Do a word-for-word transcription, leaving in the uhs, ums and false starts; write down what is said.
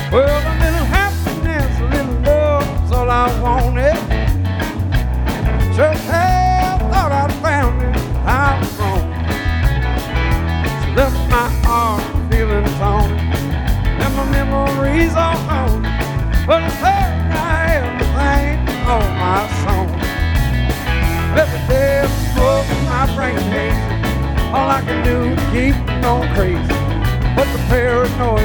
Well, a little happiness, a little love's all I wanted. Sure hell thought I'd found it, I was wrong. She left my heart feeling torn, and my memories all gone. But it's her I everything on my song. Every day I'm smoking, my brain hazy. All I can do is keep going crazy. But the paranoia